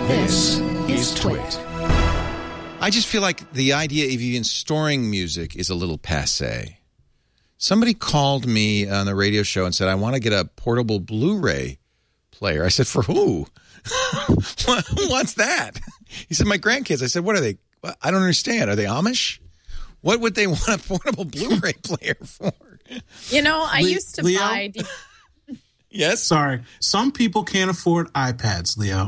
This is Twit. I just feel like the idea of even storing music is a little passé. Somebody called me on the radio show and said, I want to get a portable Blu-ray player. I said, for who? What's that? He said, my grandkids. I said, what are they? I don't understand. Are they Amish? What would they want a portable Blu-ray player for? You know, I used to buy... Yes? Sorry. Some people can't afford iPads, Leo.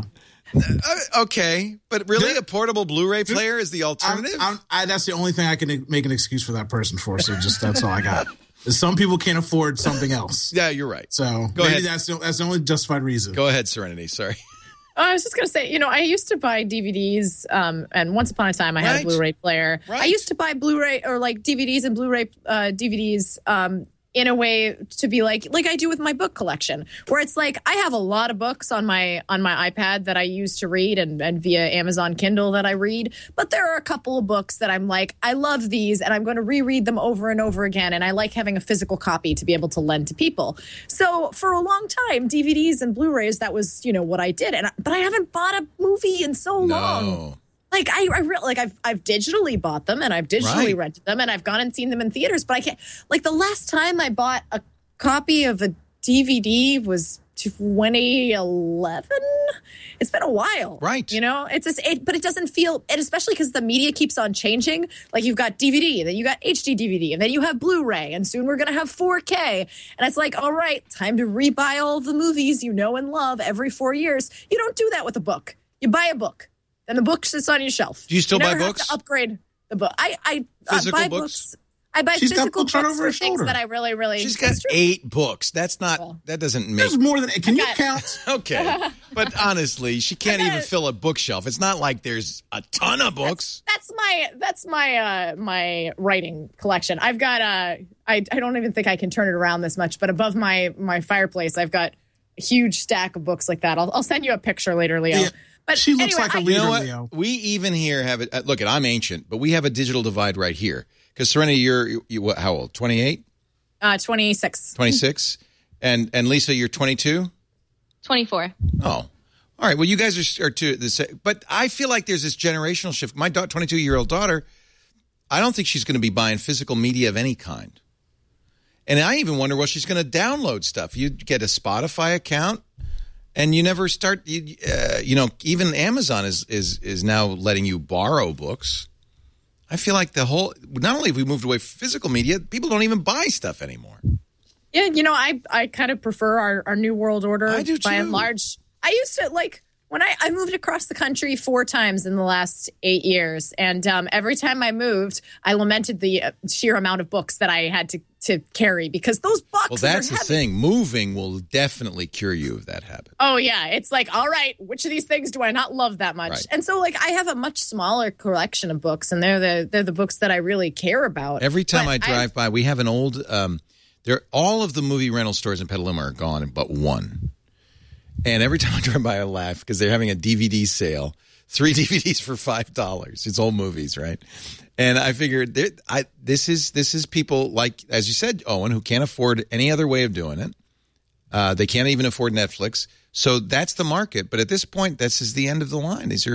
Okay, but really a portable Blu-ray player is the alternative? That's the only thing I can make an excuse for that person for, so just that's all I got. Some people can't afford something else. Yeah, you're right. So Go ahead. That's the only justified reason. Go ahead, Serenity. Sorry. I was just going to say, you know, I used to buy DVDs, and once upon a time I had a Blu-ray player. Right. I used to buy Blu-ray or like DVDs and Blu-ray DVDs in a way to be like I do with my book collection, where it's like I have a lot of books on my iPad that I use to read and via Amazon Kindle that I read. But there are a couple of books that I'm like, I love these and I'm going to reread them over and over again. And I like having a physical copy to be able to lend to people. So for a long time, DVDs and Blu-rays, that was, you know, what I did. But I haven't bought a movie in so long. Like I've digitally bought them and I've digitally rented them and I've gone and seen them in theaters, but I can't. Like the last time I bought a copy of a DVD was 2011. It's been a while, right? You know, but it doesn't feel, and especially because the media keeps on changing. Like you've got DVD, then you got HD DVD, and then you have Blu-ray, and soon we're gonna have 4K. And it's like, all right, time to rebuy all the movies you know and love every 4 years. You don't do that with a book. You buy a book. And the book sits on your shelf. Do you still buy never books? Have to upgrade the book. I Physical buy books. I buy physical books for things that I really, really... She's got 8 books. That's not... That doesn't make... There's more than... Can you count? Okay. But honestly, she can't even fill a bookshelf. It's not like there's a ton of books. That's my writing collection. I've got... I don't even think I can turn it around this much, but above my fireplace, I've got a huge stack of books like that. I'll send you a picture later, Leo. Yeah. But she looks like a reader, you know what? Leo. We even here have it. Look, I'm ancient, but we have a digital divide right here. Because Serenity, you're what, how old? 28? 26. 26? And Lisa, you're 22? 24. Oh. All right. Well, you guys are two. But I feel like there's this generational shift. My 22-year-old daughter, I don't think she's going to be buying physical media of any kind. And I even wonder, well, she's going to download stuff. You get a Spotify account. And you never start, you know, even Amazon is now letting you borrow books. I feel like not only have we moved away from physical media, people don't even buy stuff anymore. Yeah, you know, I kind of prefer our New World Order. I do too. By and large. I used to, like, when I moved across the country 4 times in the last 8 years. And every time I moved, I lamented the sheer amount of books that I had to carry because those boxes Well, that's are the heavy. thing. Moving will definitely cure you of that habit. Oh, yeah. It's like, all right, which of these things do I not love that much? Right. And so, like, I have a much smaller collection of books, and they're the books that I really care about. Every time I drive by, we have an old all of the movie rental stores in Petaluma are gone but one. And every time I drive by, I laugh because they're having a DVD sale. 3 DVDs for $5. It's old movies, right? And I figured this is people like, as you said, Owen, who can't afford any other way of doing it. They can't even afford Netflix. So that's the market. But at this point, this is the end of the line. These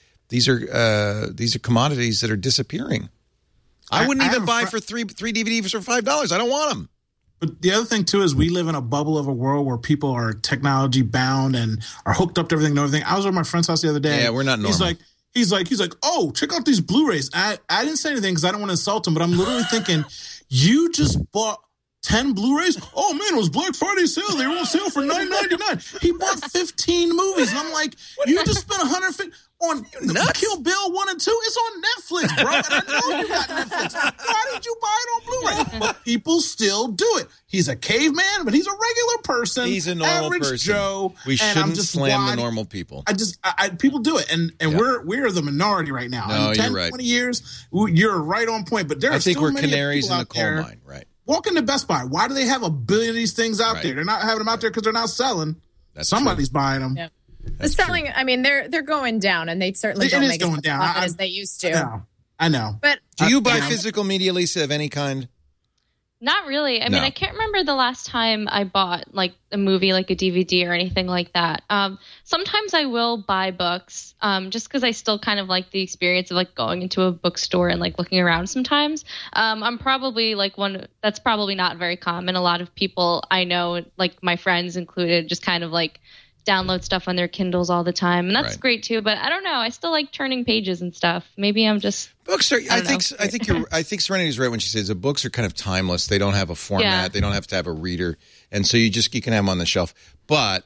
are commodities that are disappearing. I wouldn't even buy for three DVDs for $5. I don't want them. But the other thing, too, is we live in a bubble of a world where people are technology bound and are hooked up to everything and everything. I was at my friend's house the other day. Yeah, we're not normal. He's like, oh, check out these Blu-rays. I didn't say anything because I don't want to insult him, but I'm literally thinking, you just bought 10 Blu-rays? Oh, man, it was Black Friday sale. They were on sale for $9.99. He bought 15 movies. And I'm like, you just spent $150 on Kill Bill 1 and 2. It's on Netflix, bro. And I know you got Netflix. Why did you buy it on Blu-ray? But people still do it. He's a caveman, but he's a regular person. He's a normal average person. Joe. We shouldn't slam the normal people. People do it. And we're the minority right now. No, in 10, you're right. 20 years, you're right on point. But I think we're canaries in the coal mine, right? Walk into Best Buy. Why do they have a billion of these things out there? They're not having them out there because they're not selling. Somebody's buying them. Yeah. The selling, true. I mean, they're going down, and they certainly don't make as much profit as they used to. I know. But do you buy physical media, Lisa, of any kind? Not really. I mean, I can't remember the last time I bought like a movie, like a DVD or anything like that. Sometimes I will buy books, just because I still kind of like the experience of like going into a bookstore and like looking around sometimes. I'm probably like that's probably not very common. A lot of people I know, like my friends included, just kind of like download stuff on their Kindles all the time, and that's great too. But I don't know. I still like turning pages and stuff. Maybe I'm just books are. I think Serenity's right when she says the books are kind of timeless. They don't have a format. Yeah. They don't have to have a reader, and so you can have them on the shelf. But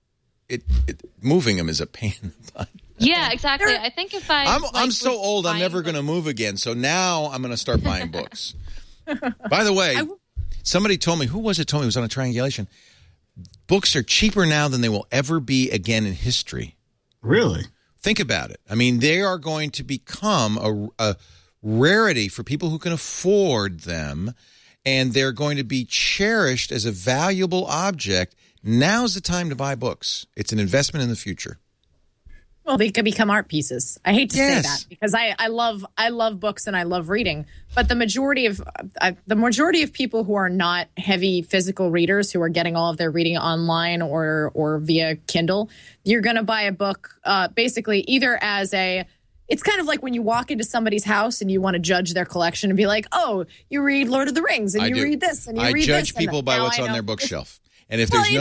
moving them is a pain in the butt. Yeah, exactly. I think if I'm so old, I'm never going to move again. So now I'm going to start buying books. By the way, somebody told me, who was it? Told me it was on a triangulation. Books are cheaper now than they will ever be again in history. Really? Think about it. I mean, they are going to become a rarity for people who can afford them, and they're going to be cherished as a valuable object. Now's the time to buy books. It's an investment in the future. Well, they could become art pieces. I hate to say that because I love books and I love reading, but the majority of people who are not heavy physical readers, who are getting all of their reading online or via Kindle, you're going to buy a book basically either as it's kind of like when you walk into somebody's house and you want to judge their collection and be like, oh, you read Lord of the Rings and you read this and you read this. I judge people by what's on their bookshelf, and if there's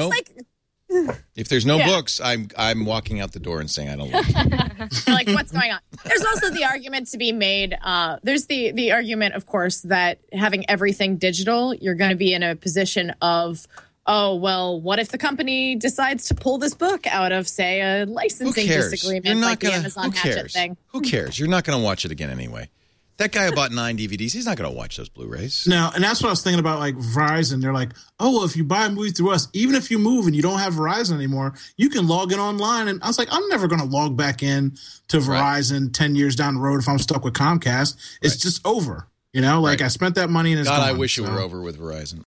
if there's no books, I'm walking out the door and saying I don't like it. Like, what's going on? There's also the argument to be made. There's the argument, of course, that having everything digital, you're going to be in a position of, oh, well, what if the company decides to pull this book out of, say, a licensing disagreement like the Amazon Hatchet thing? Who cares? You're not going to watch it again anyway. That guy who bought 9 DVDs, he's not going to watch those Blu-rays. No, and that's what I was thinking about, like Verizon. They're like, oh, well, if you buy a movie through us, even if you move and you don't have Verizon anymore, you can log in online. And I was like, I'm never going to log back in to Verizon 10 years down the road if I'm stuck with Comcast. It's just over. You know, like I spent that money and it's gone. I wish it were over with Verizon.